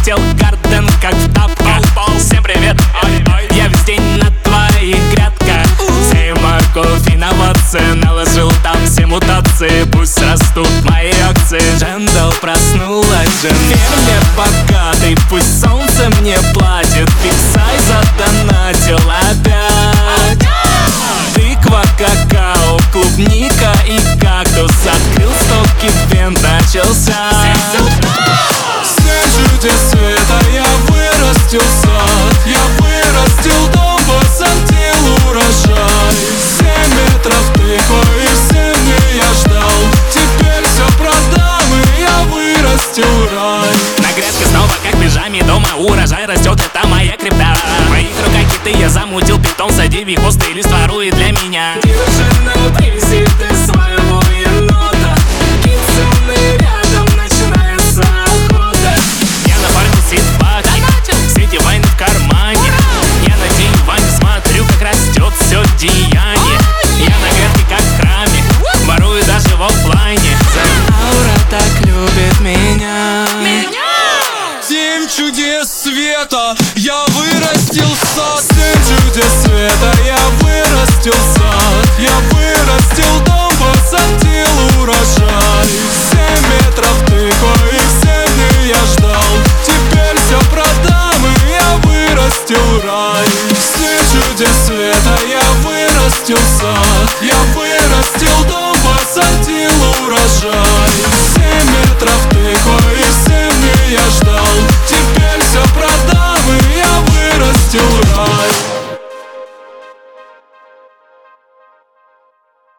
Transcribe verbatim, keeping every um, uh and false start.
залетел в гарден, как в тапках. Всем привет, ой, ой, я весь день на твоих грядках. Сею морковь и наводцы, наложил там все мутации. Пусть растут мои акции. Джендал проснулась, Джен. Ферме богатый, пусть солнце мне платит. Фиксай задонатил опять. Тыква, какао, клубника и кактус. Открыл стоки, вент начался. Все чудес света, я вырастил сад. Я вырастил дом, посадил урожай. Семь метров тыквы и семь дней я ждал. Теперь все продам и я вырастил рай. На грядке снова как в пижаме, дома урожай растет, это моя крипта. В моих руках киты, я замутил питон. Сади хвосты, лист ворует для меня. Девушка, привези ты своего енота. Кицуны рядом, начинается охота. Я нафармил сидбак, сети вайны в кармане. Я на день вань смотрю, как растет все деяние. Я на грядке как в храме, ворую даже в оффлайне. Аура так любит меня. Семь чудес света, я вырастил сад. Семь чудес света, я вырастил сад. Я вырастил